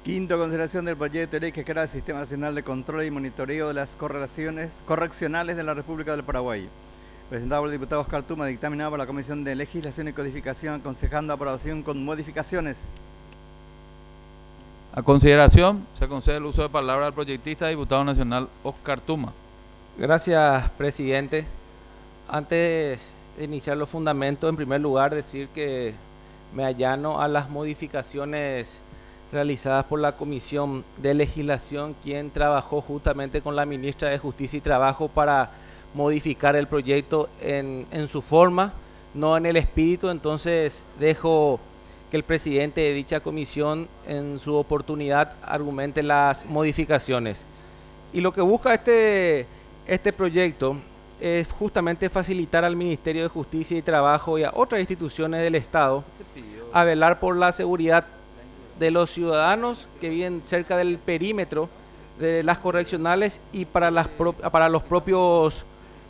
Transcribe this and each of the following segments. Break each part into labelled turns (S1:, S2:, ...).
S1: Quinto, consideración del proyecto de ley que crea el Sistema Nacional de Control y Monitoreo de las Correccionales de la República del Paraguay. Presentado por el diputado Oscar Tuma, dictaminado por la Comisión de Legislación y Codificación, aconsejando aprobación con modificaciones.
S2: A consideración, se concede el uso de palabra al proyectista, diputado nacional Oscar Tuma.
S3: Gracias, presidente. Antes de iniciar los fundamentos, en primer lugar, decir que me allano a las modificaciones realizadas por la Comisión de Legislación, quien trabajó justamente con la ministra de Justicia y Trabajo para modificar el proyecto en su forma, no en el espíritu. Entonces dejo que el presidente de dicha comisión en su oportunidad argumente las modificaciones. Y lo que busca este proyecto es justamente facilitar al Ministerio de Justicia y Trabajo y a otras instituciones del Estado a velar por la seguridad de los ciudadanos que viven cerca del perímetro de las correccionales y para los propios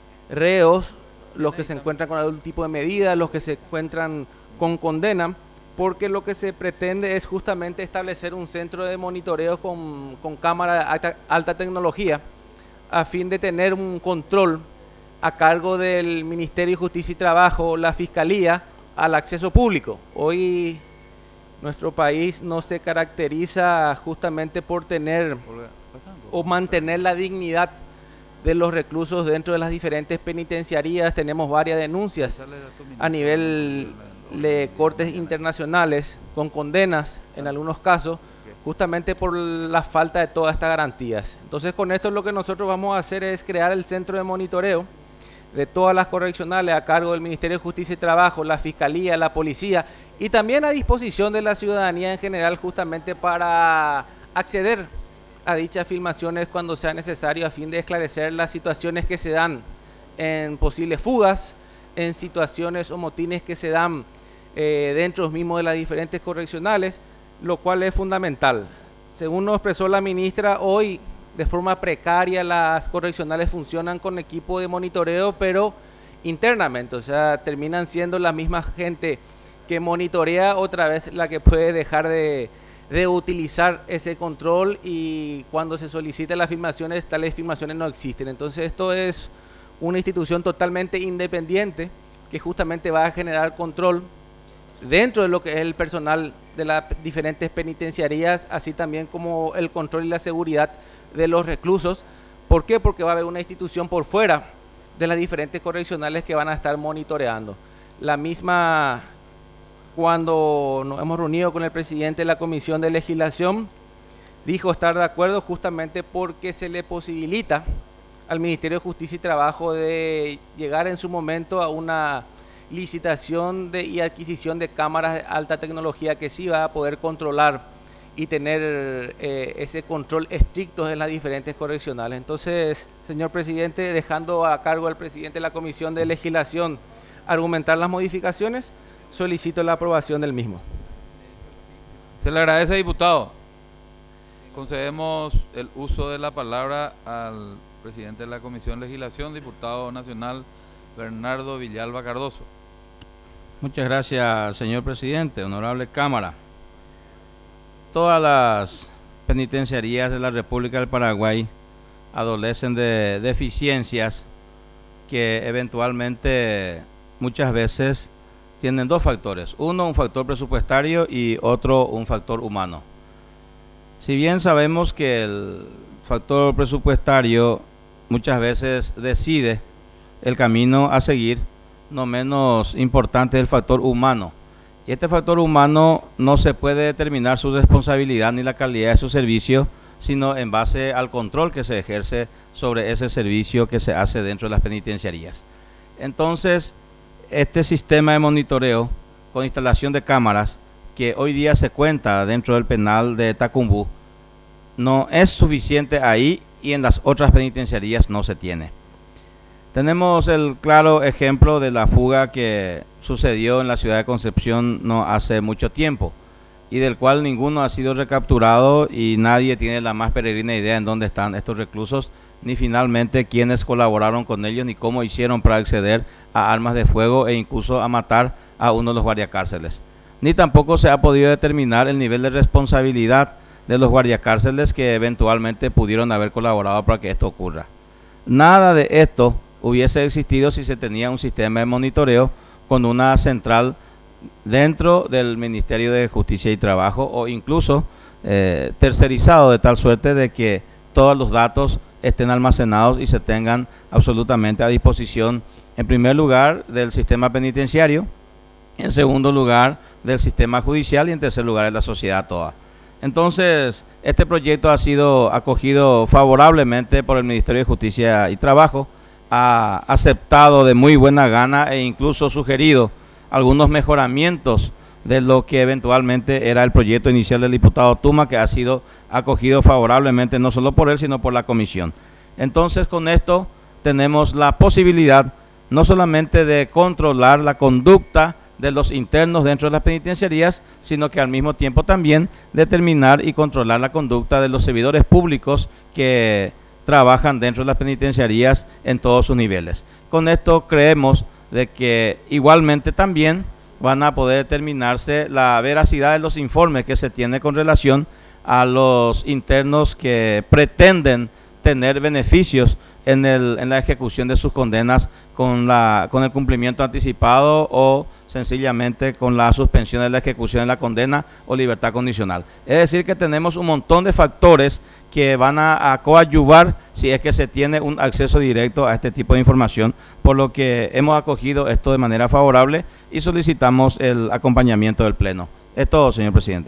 S3: reos, los que se encuentran con algún tipo de medida, los que se encuentran con condena, porque lo que se pretende es justamente establecer un centro de monitoreo con cámara de alta tecnología a fin de tener un control a cargo del Ministerio de Justicia y Trabajo, la Fiscalía, al acceso público. Hoy nuestro país no se caracteriza justamente por tener o mantener la dignidad de los reclusos dentro de las diferentes penitenciarías. Tenemos varias denuncias a nivel de cortes internacionales con condenas en algunos casos, justamente por la falta de todas estas garantías. Entonces, con esto lo que nosotros vamos a hacer es crear el centro de monitoreo de todas las correccionales a cargo del Ministerio de Justicia y Trabajo, la Fiscalía, la Policía, y también a disposición de la ciudadanía en general, justamente para acceder a dichas filmaciones cuando sea necesario, a fin de esclarecer las situaciones que se dan en posibles fugas, en situaciones o motines que se dan dentro mismo de las diferentes correccionales, lo cual es fundamental. Según nos expresó la ministra, hoy de forma precaria las correccionales funcionan con equipo de monitoreo, pero internamente, o sea, terminan siendo la misma gente que monitorea otra vez la que puede dejar de utilizar ese control, y cuando se solicita las filmaciones, tales filmaciones no existen. Entonces esto es una institución totalmente independiente que justamente va a generar control dentro de lo que es el personal de las diferentes penitenciarías, así también como el control y la seguridad de los reclusos. ¿Por qué? Porque va a haber una institución por fuera de las diferentes correccionales que van a estar monitoreando. La misma, cuando nos hemos reunido con el presidente de la Comisión de Legislación, dijo estar de acuerdo justamente porque se le posibilita al Ministerio de Justicia y Trabajo de llegar en su momento a una licitación y adquisición de cámaras de alta tecnología que sí va a poder controlar y tener ese control estricto en las diferentes correccionales. Entonces, señor presidente, dejando a cargo al presidente de la Comisión de Legislación argumentar las modificaciones, solicito la aprobación del mismo.
S2: Se le agradece, diputado. Concedemos el uso de la palabra al presidente de la Comisión de Legislación, diputado nacional Bernardo Villalba Cardoso.
S4: Muchas gracias, señor presidente, honorable Cámara. Todas las penitenciarías de la República del Paraguay adolecen de deficiencias que eventualmente muchas veces tienen dos factores. Uno, un factor presupuestario, y otro, un factor humano. Si bien sabemos que el factor presupuestario muchas veces decide el camino a seguir, no menos importante es el factor humano. Y este factor humano no se puede determinar su responsabilidad ni la calidad de su servicio, sino en base al control que se ejerce sobre ese servicio que se hace dentro de las penitenciarías. Entonces, este sistema de monitoreo con instalación de cámaras que hoy día se cuenta dentro del penal de Tacumbú no es suficiente ahí, y en las otras penitenciarías no se tiene. Tenemos el claro ejemplo de la fuga que sucedió en la ciudad de Concepción no hace mucho tiempo, y del cual ninguno ha sido recapturado, y nadie tiene la más peregrina idea en dónde están estos reclusos, ni finalmente quiénes colaboraron con ellos, ni cómo hicieron para acceder a armas de fuego e incluso a matar a uno de los guardiacárceles. Ni tampoco se ha podido determinar el nivel de responsabilidad de los guardiacárceles que eventualmente pudieron haber colaborado para que esto ocurra. Nada de esto hubiese existido si se tenía un sistema de monitoreo con una central dentro del Ministerio de Justicia y Trabajo, o incluso tercerizado, de tal suerte de que todos los datos estén almacenados y se tengan absolutamente a disposición, en primer lugar, del sistema penitenciario, en segundo lugar, del sistema judicial y en tercer lugar, de la sociedad toda. Entonces, este proyecto ha sido acogido favorablemente por el Ministerio de Justicia y Trabajo, ha aceptado de muy buena gana e incluso sugerido algunos mejoramientos de lo que eventualmente era el proyecto inicial del diputado Tuma, que ha sido acogido favorablemente no solo por él, sino por la comisión. Entonces, con esto tenemos la posibilidad no solamente de controlar la conducta de los internos dentro de las penitenciarías, sino que al mismo tiempo también determinar y controlar la conducta de los servidores públicos que trabajan dentro de las penitenciarías en todos sus niveles. Con esto creemos de que igualmente también van a poder determinarse la veracidad de los informes que se tiene con relación a los internos que pretenden tener beneficios en la ejecución de sus condenas con el cumplimiento anticipado o sencillamente con la suspensión de la ejecución de la condena o libertad condicional. Es decir, que tenemos un montón de factores que van a coadyuvar si es que se tiene un acceso directo a este tipo de información, por lo que hemos acogido esto de manera favorable y solicitamos el acompañamiento del Pleno. Es todo, señor presidente.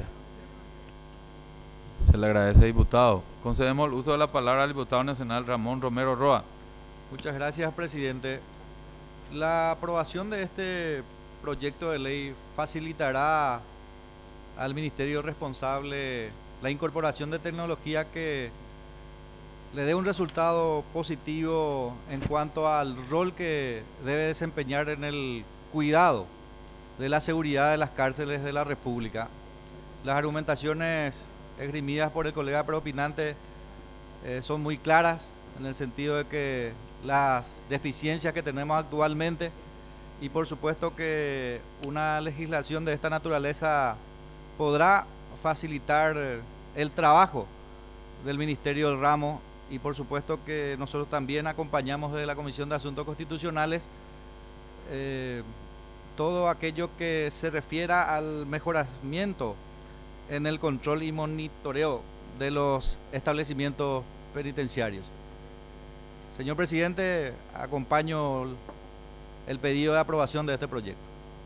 S2: Se le agradece, diputado. Concedemos el uso de la palabra al diputado nacional Ramón Romero Roa.
S5: Muchas gracias, presidente. La aprobación de este proyecto de ley facilitará al ministerio responsable la incorporación de tecnología que le dé un resultado positivo en cuanto al rol que debe desempeñar en el cuidado de la seguridad de las cárceles de la República. Las argumentaciones esgrimidas por el colega preopinante son muy claras, en el sentido de que las deficiencias que tenemos actualmente, y por supuesto que una legislación de esta naturaleza podrá facilitar el trabajo del Ministerio del Ramo, y por supuesto que nosotros también acompañamos desde la Comisión de Asuntos Constitucionales todo aquello que se refiera al mejoramiento en el control y monitoreo de los establecimientos penitenciarios. Señor presidente, acompaño el pedido de aprobación de este proyecto.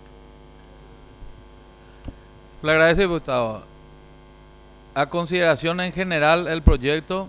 S2: Le agradece, diputado. A consideración en general el proyecto,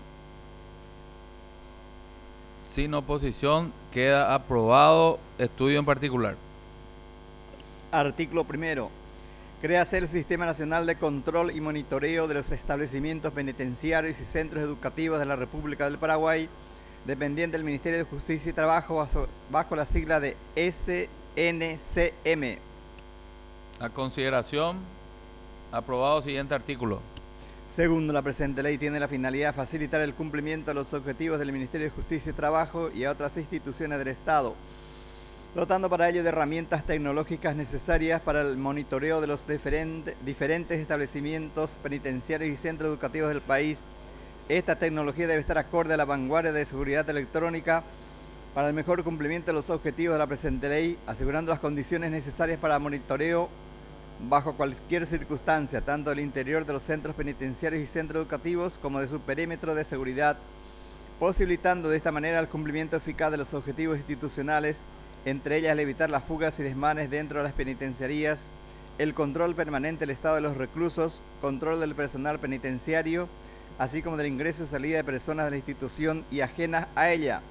S2: sin oposición, queda aprobado. Estudio en particular.
S1: Artículo primero. Créase el Sistema Nacional de Control y Monitoreo de los Establecimientos Penitenciarios y Centros Educativos de la República del Paraguay, dependiente del Ministerio de Justicia y Trabajo, bajo la sigla de SNCM.
S2: A consideración, aprobado. Siguiente artículo.
S1: Segundo, la presente ley tiene la finalidad de facilitar el cumplimiento de los objetivos del Ministerio de Justicia y Trabajo y a otras instituciones del Estado, dotando para ello de herramientas tecnológicas necesarias para el monitoreo de los diferentes establecimientos penitenciarios y centros educativos del país. Esta tecnología debe estar acorde a la vanguardia de seguridad electrónica para el mejor cumplimiento de los objetivos de la presente ley, asegurando las condiciones necesarias para monitoreo bajo cualquier circunstancia, tanto del interior de los centros penitenciarios y centros educativos como de su perímetro de seguridad, posibilitando de esta manera el cumplimiento eficaz de los objetivos institucionales, entre ellas el evitar las fugas y desmanes dentro de las penitenciarías, el control permanente del estado de los reclusos, control del personal penitenciario, así como del ingreso y salida de personas de la institución y ajenas a ella.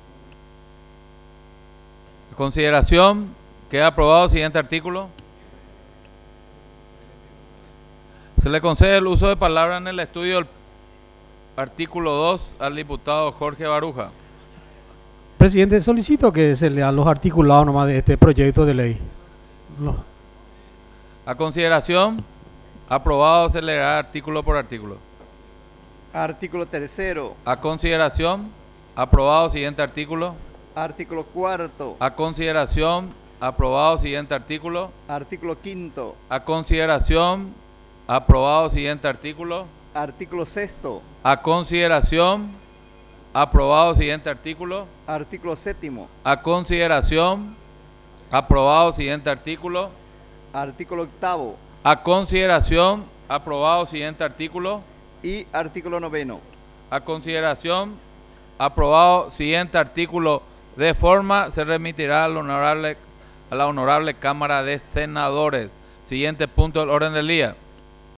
S2: A consideración, queda aprobado. Siguiente artículo. Se le concede el uso de palabra en el estudio del artículo 2 al diputado Jorge Baruja.
S6: Presidente, solicito que se lean los articulados nomás de este proyecto de ley.
S2: A consideración, aprobado. Se leerá artículo por artículo.
S1: Artículo tercero.
S2: A consideración, aprobado. Siguiente artículo.
S1: Artículo cuarto.
S2: A consideración, aprobado. Siguiente artículo.
S1: Artículo quinto.
S2: A consideración, aprobado. Siguiente artículo.
S1: Artículo sexto.
S2: A consideración. Aprobado. Siguiente artículo.
S1: Artículo séptimo.
S2: A consideración. Aprobado. Siguiente artículo.
S1: Artículo octavo.
S2: A consideración. Aprobado. Siguiente artículo.
S1: Y artículo noveno.
S2: A consideración. Aprobado. Siguiente artículo. De forma se remitirá a la honorable Cámara de Senadores. Siguiente punto del orden del día.